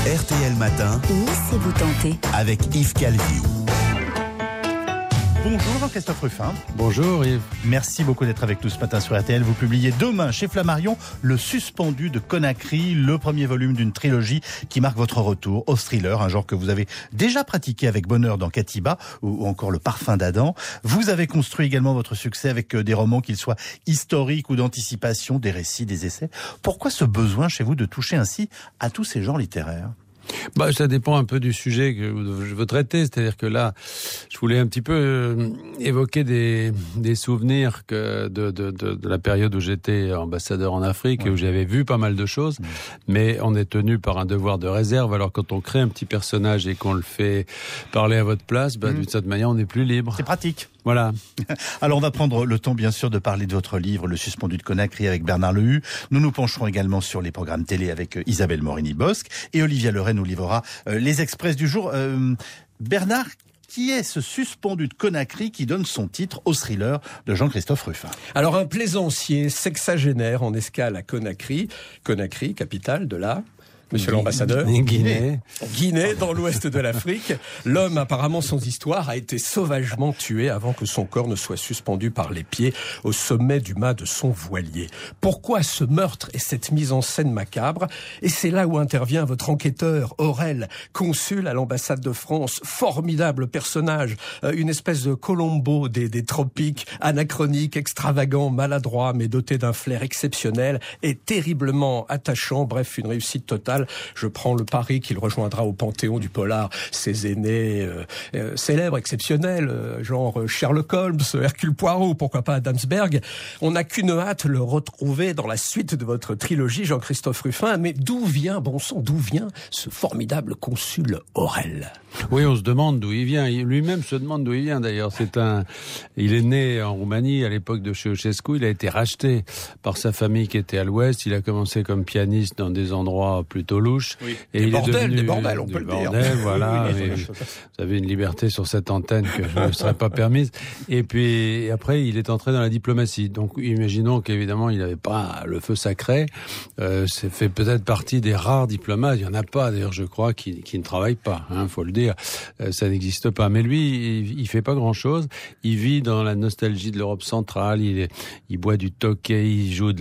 RTL Matin. Laissez-vous tenter. Avec Yves Calvi. Bonjour Jean-Christophe Ruffin. Bonjour Yves. Merci beaucoup d'être avec nous ce matin sur RTL. Vous publiez demain chez Flammarion Le Suspendu de Conakry, le premier volume d'une trilogie qui marque votre retour au thriller, un genre que vous avez déjà pratiqué avec bonheur dans Katiba ou encore Le Parfum d'Adam. Vous avez construit également votre succès avec des romans, qu'ils soient historiques ou d'anticipation, des récits, des essais. Pourquoi ce besoin chez vous de toucher ainsi à tous ces genres littéraires ? Ça dépend un peu du sujet que je veux traiter. C'est-à-dire que là, je voulais un petit peu évoquer des souvenirs de la période où j'étais ambassadeur en Afrique et où j'avais vu pas mal de choses. Mais on est tenu par un devoir de réserve. Alors quand on crée un petit personnage et qu'on le fait parler à votre place, d'une certaine manière, on n'est plus libre. C'est pratique. Voilà. Alors on va prendre le temps bien sûr de parler de votre livre Le Suspendu de Conakry avec Bernard Lehu. Nous nous pencherons également sur les programmes télé avec Isabelle Morini-Bosque et Olivia Leray nous livrera les express du jour. Bernard, qui est ce suspendu de Conakry qui donne son titre au thriller de Jean-Christophe Ruffin? Alors un plaisancier sexagénaire en escale à Conakry, capitale de la... Monsieur l'ambassadeur. Guinée, dans l'ouest de l'Afrique. L'homme, apparemment sans histoire, a été sauvagement tué avant que son corps ne soit suspendu par les pieds au sommet du mât de son voilier. Pourquoi ce meurtre et cette mise en scène macabre? Et c'est là où intervient votre enquêteur, Aurel, consul à l'ambassade de France. Formidable personnage, une espèce de Colombo des tropiques, anachronique, extravagant, maladroit, mais doté d'un flair exceptionnel et terriblement attachant. Bref, une réussite totale. Je prends le pari qu'il rejoindra au panthéon du polar ses aînés célèbres, exceptionnels, genre Sherlock Holmes, Hercule Poirot, pourquoi pas Adamsberg. On n'a qu'une hâte, le retrouver dans la suite de votre trilogie, Jean-Christophe Ruffin. Mais d'où vient ce formidable consul Aurel? Oui, on se demande d'où il vient. Lui-même se demande d'où il vient d'ailleurs. Il est né en Roumanie à l'époque de Ceausescu. Il a été racheté par sa famille qui était à l'ouest. Il a commencé comme pianiste dans des endroits plutôt louches. Oui. Et des bordels, on peut le dire. Voilà. Vous avez une liberté sur cette antenne que je ne serais pas permise. Et puis après, il est entré dans la diplomatie. Donc, imaginons qu'évidemment, il n'avait pas le feu sacré. C'est fait peut-être partie des rares diplomates. Il y en a pas, d'ailleurs, je crois, qui ne travaillent pas. Faut le dire. Ça n'existe pas. Mais lui, il fait pas grand-chose. Il vit dans la nostalgie de l'Europe centrale. Il boit du Tokay, il joue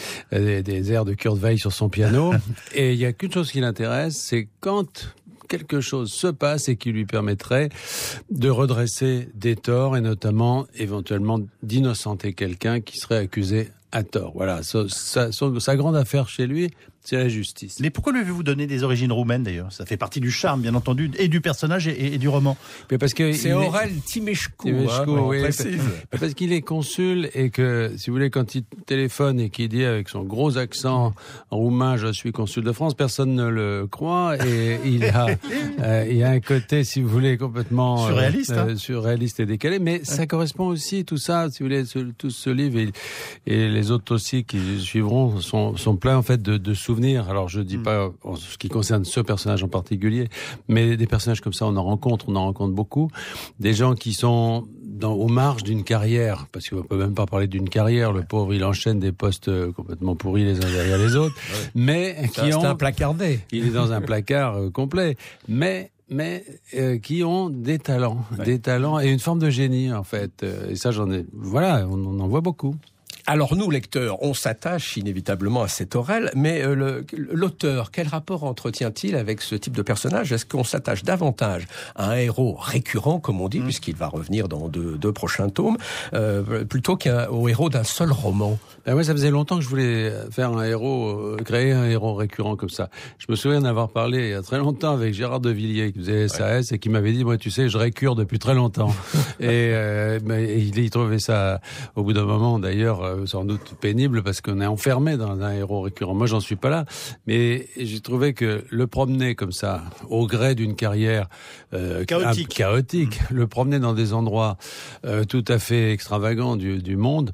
des airs de Kurt Weill sur son piano. Et il y a qu'une chose qui l'intéresse, c'est quand quelque chose se passe et qui lui permettrait de redresser des torts et notamment, éventuellement, d'innocenter quelqu'un qui serait accusé à tort. Voilà. Sa grande affaire chez lui, c'est la justice. Mais pourquoi lui avez-vous donné des origines roumaines d'ailleurs? Ça fait partie du charme, bien entendu, et du personnage et du roman. Mais parce que c'est Aurel Timescu, oui, parce qu'il est consul et que, si vous voulez, quand il téléphone et qu'il dit avec son gros accent roumain, je suis consul de France, personne ne le croit et il y a un côté, si vous voulez, complètement surréaliste et décalé. Mais ça correspond aussi, tout ça, si vous voulez, tout ce livre et les autres aussi qui suivront sont pleins en fait de souvenirs. Alors je dis pas en ce qui concerne ce personnage en particulier, mais des personnages comme ça on en rencontre beaucoup. Des gens qui sont aux marges d'une carrière, parce qu'on peut même pas parler d'une carrière. Le pauvre, il enchaîne des postes complètement pourris les uns derrière les autres, mais c'est un placardé. Il est dans un placard complet, mais qui ont des talents et une forme de génie en fait. Et ça, on en voit beaucoup. Alors nous, lecteurs, on s'attache inévitablement à cet Aurel, mais l'auteur, quel rapport entretient-il avec ce type de personnage? Est-ce qu'on s'attache davantage à un héros récurrent, comme on dit, puisqu'il va revenir dans deux prochains tomes, plutôt qu'au héros d'un seul roman? Ouais, ça faisait longtemps que je voulais créer un héros récurrent comme ça. Je me souviens d'avoir parlé il y a très longtemps avec Gérard de Villiers, qui faisait SAS, et qui m'avait dit, moi, tu sais, je récure depuis très longtemps. et il trouvait ça, au bout d'un moment, d'ailleurs, sans doute pénible parce qu'on est enfermé dans un héros récurrent. Moi, j'en suis pas là, mais j'ai trouvé que le promener comme ça, au gré d'une carrière chaotique, le promener dans des endroits tout à fait extravagants du monde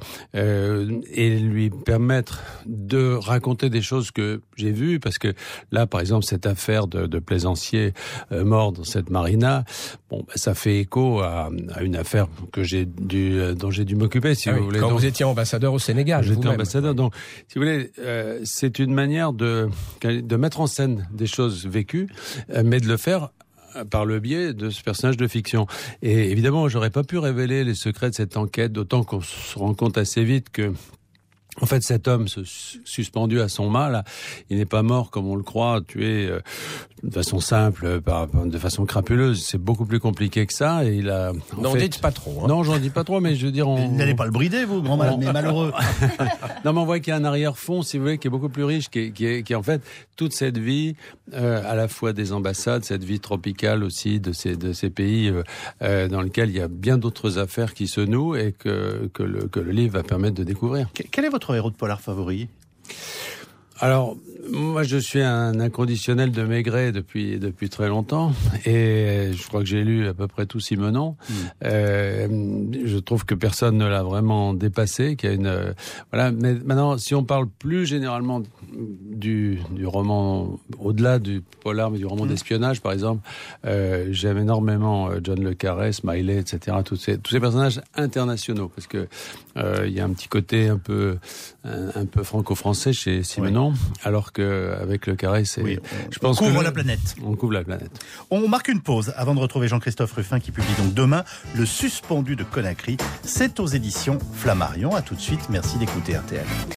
et lui permettre de raconter des choses que j'ai vues, parce que là, par exemple, cette affaire de plaisancier mort dans cette marina, ça fait écho à une affaire dont j'ai dû m'occuper, si vous voulez. Quand vous étiez ambassadeur ambassadeur au Sénégal. J'étais vous-même. ambassadeur. Donc, si vous voulez, c'est une manière de mettre en scène des choses vécues, mais de le faire par le biais de ce personnage de fiction. Et évidemment, j'aurais pas pu révéler les secrets de cette enquête, d'autant qu'on se rend compte assez vite que en fait, cet homme suspendu à son mât, là, il n'est pas mort comme on le croit, tué de façon simple, de façon crapuleuse. C'est beaucoup plus compliqué que ça. Et il a. N'en dites pas trop. Hein. Non, j'en dis pas trop, mais je veux dire, N'allez pas le brider, vous, grand malade, mais malheureux. Non, mais on voit qu'il y a un arrière-fond, si vous voulez, qui est beaucoup plus riche, qui est en fait toute cette vie, à la fois des ambassades, cette vie tropicale aussi de ces pays dans lesquels il y a bien d'autres affaires qui se nouent et que le livre va permettre de découvrir. Quel est votre héros de polar favori ? Alors, moi, je suis un inconditionnel de Maigret depuis très longtemps, et je crois que j'ai lu à peu près tout Simenon. Je trouve que personne ne l'a vraiment dépassé, qu'il y a une voilà. Mais maintenant, si on parle plus généralement du roman, au-delà du polar, mais du roman d'espionnage, par exemple, j'aime énormément John le Carré, Smiley, etc. Tous ces personnages internationaux, parce que il y a un petit côté un peu franco-français chez Simenon. Alors qu'avec le Carré, je pense on couvre la planète. On couvre la planète. On marque une pause avant de retrouver Jean-Christophe Ruffin qui publie donc demain Le Suspendu de Conakry. C'est aux éditions Flammarion. À tout de suite. Merci d'écouter RTL.